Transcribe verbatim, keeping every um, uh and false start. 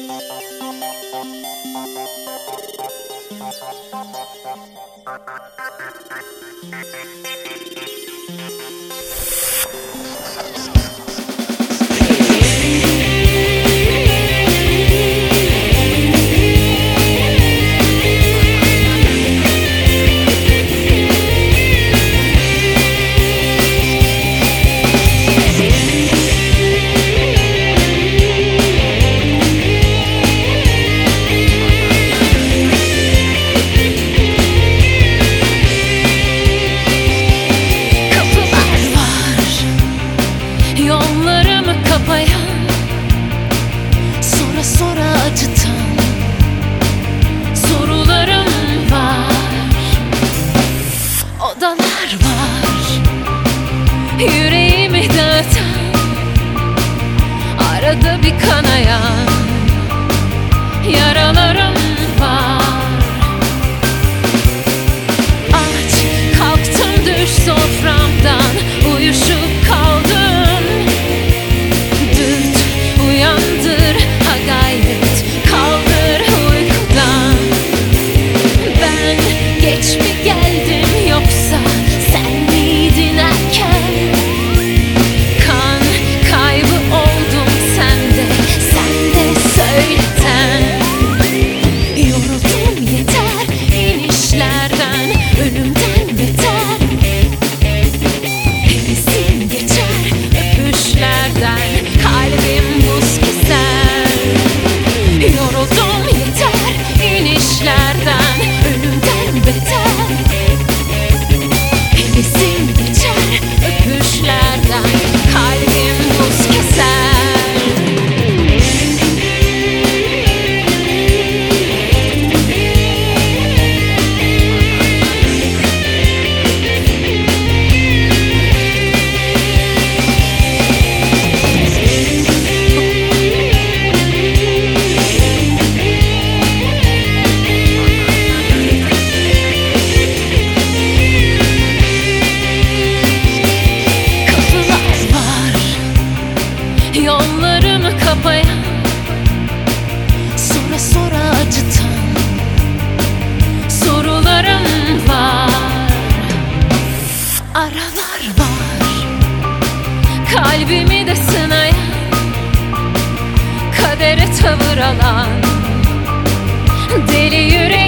Odalar var, yüreğimi dağıtan, arada bir kanayan yaralarım var. Aç kalktım düş soframdan, uyuşup kaldım. Dürt uyandır, ha gayret kaldır uykudan. Ben geç mi geldim yoksa sen miydin erken? Kan kaybı oldum sende, sen de söyleten. Yoruldum yeter inişlerden, ölümden beter. Hevesim geçer öpüşlerden, kalbim buz keser. Yoruldum yeter inişlerden, ölümden beter. Hevesim geçer öpüşlerden, kalbim buz keser. Yollarımı kapayan, sonra sonra acıtan sorularım var. Aralar var, kalbimi de sınayan, kadere tavır alan deli yürek.